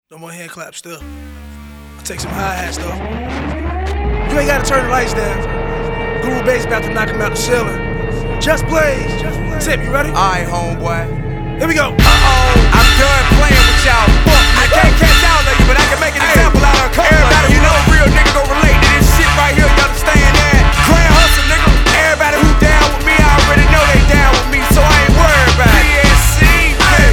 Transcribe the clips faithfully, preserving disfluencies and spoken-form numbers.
No more hand claps still. I'll take some hi-hats though. You ain't gotta turn the lights down. Guru Bass about to knock him out the ceiling. Just Blaze. Tip, you ready? Alright, homeboy. Here we go. Uh-oh, I'm done playing with y'all. Fuck, I can't catch y'all of you, but I can make an example out of a couple. Everybody who know a real nigga gon' relate to this shit right here. You understand that? Grand hustle, nigga. Everybody who down with me, I already know they down with me, so I ain't worried about it. P S C, hey.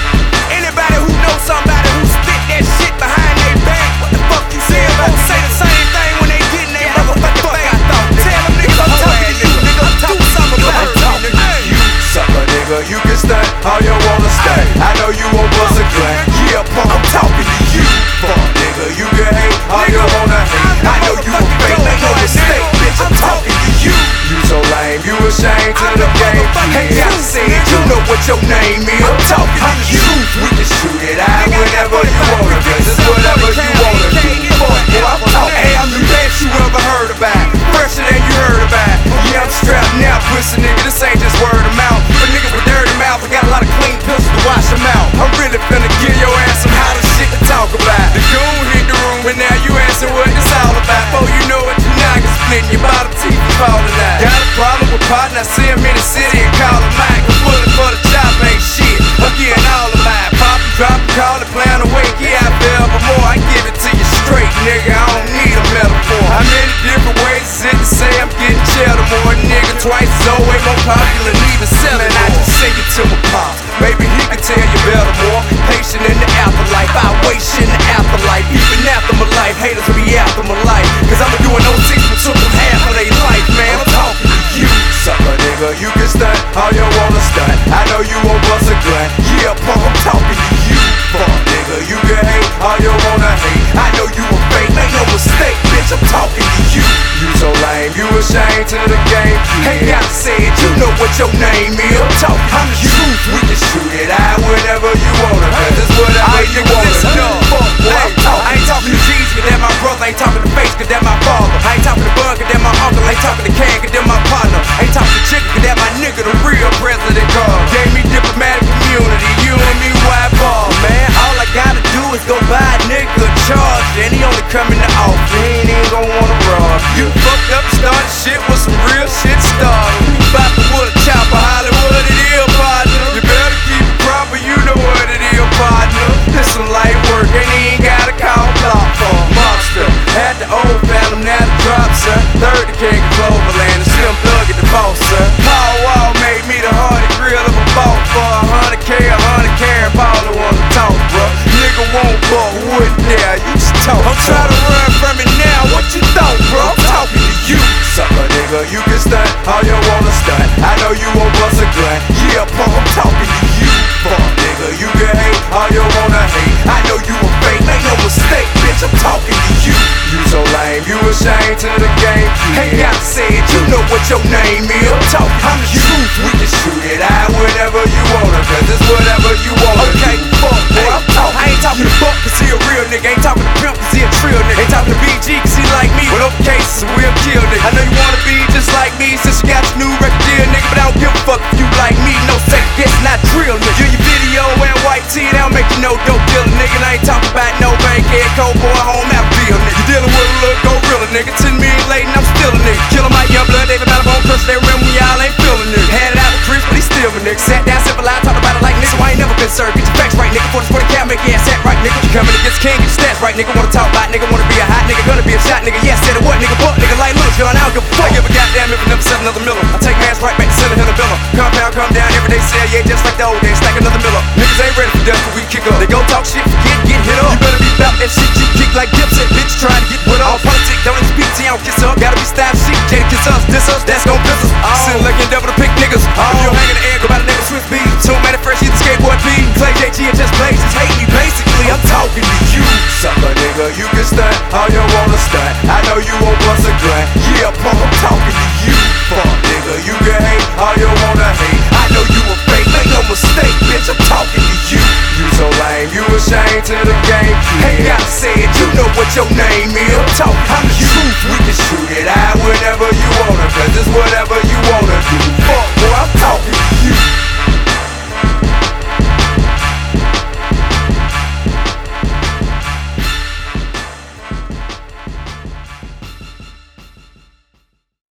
Anybody who knows somebody who spit that shit behind their back, what the fuck you say? Won't say the same thing when they get in their motherfucking face. Tell them niggas I'm talking to you, nigga. Do something about it. You sucker nigga, you can stunt all you wanna stunt. I know you won't bust a gun. Yeah, punk, I'm talking to you. Fuck nigga, you can hate all you wanna hate. I know you won't fake, make no mistake, bitch. I'm talking to you. You so lame, you ashamed to the game. Hey, I said you know what your name is. I'm talking to you. We can shoot it out whenever you wanna, cause it's whatever you wanna do. Fuck, boy, I'm talking. Hey, I'm the best you ever heard about. Fresher than you heard about. Yeah, I'm strapped now, pussy nigga. This ain't just word of mouth. But niggas with dirty mouth, I got a lot of clean pistols to wash them out. I'm really finna give your ass some hotter shit to talk about. The goon hit the room, and now you asking what it's all about. Before you know it, your noggin splitting, your bottom teeth is falling out. Got a problem with partner, I see him in the city and call him Mike. I'm pulling for the chop, ain't shit. I'm getting all of mine. Pop and drop and call it, plan to wake. Yeah, I fell for more. I give it to you straight, nigga. I don't need a metaphor. How many different ways is it to say I'm getting cheddar more? Nigga, twice is always more popular than even selling. I just sing it to my pops. Maybe he can tell you better more. Patient in the afterlife, I wait shit in the afterlife. Even after my life, haters will be after my life. Cause I'ma do an oh six and took them half of their life, man. I'm talking to you. Sucker nigga, you can stunt all you wanna stunt. I know you won't bust a gun. Yeah, punk, I'm talking to you. Fuck nigga, you can hate all you wanna hate. I know you a fake, make no mistake, bitch. I'm talking to you. You so lame, you ashamed to the game. Hey, I said you know what your name is. I'm talking I'm to you. We can shoot it out whenever you wanna, cause it's whatever you wanna. Fuck, boy, I'm talking. I ain't talking to G's, cause that my brother. I ain't talking to Face, cause that my father. I ain't talking to Bug, cause that my uncle. I ain't talking to Can, cause that my partner. I ain't talking to Chicken, cause that my nigga, the real president called. Gave me diplomatic immunity, you and me white ball, man. All I gotta do is go buy a nigga a charge, and he only coming to off. He ain't even gon' wanna rob. You fucked up, started shit with some real shit started. You bout to wood a chopper, Hollywood it is, partner. You better keep it proper, you know what it is, partner. This some light work, and he ain't gotta call block for a monster. Had the old phantom, now the drop, sir. Third the king of Cloverland, the Slim Thug at the boss, sir. Paul Wall made me the hardy grill of a ball for a hundred K, a hundred K, Paul the wanna talk, bro. Nigga won't buck, wouldn't dare, you just talk. I'm trying to run from it now, what you thought, bro? I'm talking to you. Sucker nigga, you can stunt all you wanna stunt. I know you won't bust a gun. Yeah, punk, I'm talking to you. Fuck nigga, you can hate all you wanna hate. I know you a fake, make no mistake, bitch. I'm talking to you. You so lame, you ashamed to the game. Hey, I said you know what your name is. I'm talking I'm to you. We can shoot it out whenever you wanna, cause it's whatever you wanna. Okay, fuck, boy, I'm talking. I ain't talking to Buck, cause he a real nigga. Ain't talking to Pimp, cause he a trill nigga. Ain't talking to B G, cause he like me. With open cases, a real kill nigga. I know you wanna be just like me, since you got your new record deal, nigga. But I don't give a fuck if you like me. No second guess, not drill nigga. You your video wearing white tee, that don't make you no dope dealer nigga. And I ain't talking about no bank head, cold boy, home out bill nigga. You dealing with a little gorilla nigga. Ten million late and I'm still a nigga. Killing my young blood, David Malabone, crush, they remember when y'all ain't feeling nigga. Had it out with Chris, but he still a nigga. Sat down, simple line, talk about it like nigga. So I ain't never been served. Get your facts right, nigga. For the sport, can't make your ass act right, nigga. You coming against king, get your stats right, nigga. Wanna talk about nigga, wanna be a hot nigga, gonna be a shot nigga. Yeah, said it what, nigga, fuck, nigga, like Lewis, girl, I don't give a fuck. I give a goddamn if I never said another Miller. I take man's right back to center, hit a Miller. Compound, come down, every day sell, yeah, just like the old days, stack another Miller. Niggas ain't ready for death, but we kick up. They go talk shit, forget, get hit up. You better be bout that shit, you kick like Dipset, bitch, trying to get with all politics. Don't even speak to you, don't kiss up. Gotta be style shit, Jada kiss us, diss us, that's gon' piss us. Oh. Sitting like a devil to pick niggas. Oh. If you hang in the air, go by the name of Swiss B. Two man at first, he's the skateboard P. Clay J G and just Blaze, just hate me, basically. I'm talking to you. Sucker nigga, you can stunt all you wanna stunt. I know you won't bust a gun. Yeah, punk, I'm talking to you. Fuck nigga, you can hate all you wanna hate. I know you a fake, make no mistake, bitch. I'm talking to you. You so lame, you ashamed to the game. Hey, I said you know what your name is. I'm talking I'm to you. We can shoot it out whenever you wanna, cause it's whatever you wanna do. Fuck, boy, I'm talking to you.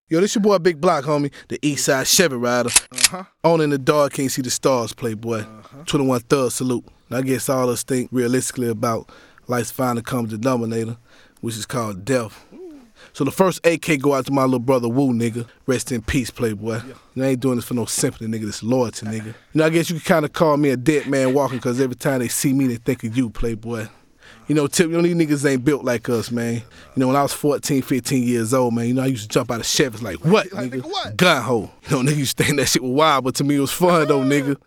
Yo, this your boy Big Block, homie. The Eastside Chevy Rider. Uh-huh. On in the dark, can't see the stars, playboy. Uh-huh. twenty-one Thug salute. Now I guess all us think realistically about life's final common denominator, which is called death. So the first A K go out to my little brother Woo, nigga. Rest in peace, playboy. Yeah. You know, I ain't doing this for no sympathy, nigga. This loyalty, nigga. You know, I guess you can kind of call me a dead man walking, because every time they see me, they think of you, playboy. You know, Tip, you know, these niggas ain't built like us, man. You know, when I was fourteen, fifteen years old, man, you know, I used to jump out of Chevys like, what, like, nigga? Like, nigga what? Gun hole. You know, niggas used to think that shit was wild, but to me it was fun, though, nigga.